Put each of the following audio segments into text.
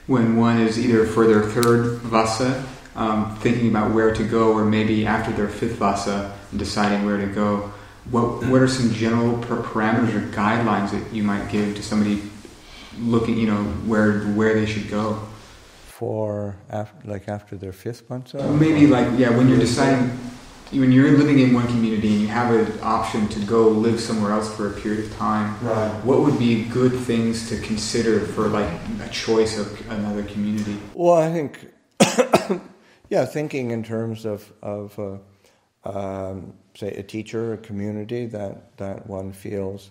when one is either for their third vasa, thinking about where to go, or maybe after their fifth vasa, deciding where to go. What are some general parameters or guidelines that you might give to somebody looking, where they should go? For after their fifth vasa? Maybe when you're deciding, when you're living in one community and you have an option to go live somewhere else for a period of time, right. What would be good things to consider for a choice of another community? Well, I think, thinking in terms of say a teacher, a community that one feels,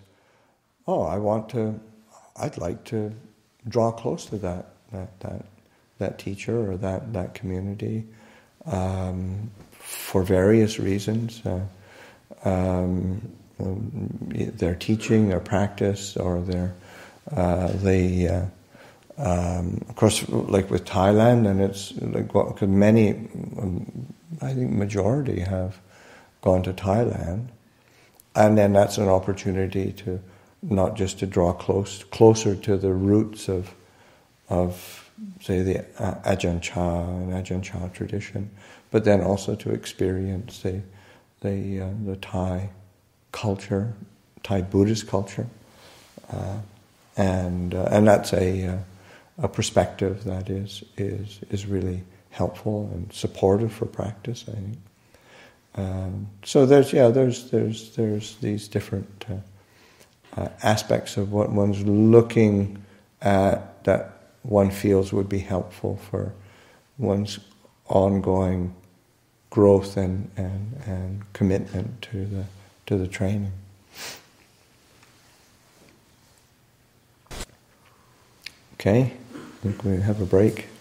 I'd like to draw close to that teacher or that community for various reasons. Their teaching, their practice, or of course, like with Thailand, and it's like many, I think majority have gone to Thailand, and then that's an opportunity to not just to draw closer to the roots of say the Ajahn Chah and Ajahn Chah tradition, but then also to experience the Thai culture, Thai Buddhist culture, and that's a perspective that is really helpful and supportive for practice, I think. So there's these different aspects of what one's looking at that one feels would be helpful for one's ongoing growth and commitment to the training. Okay, I think we have a break.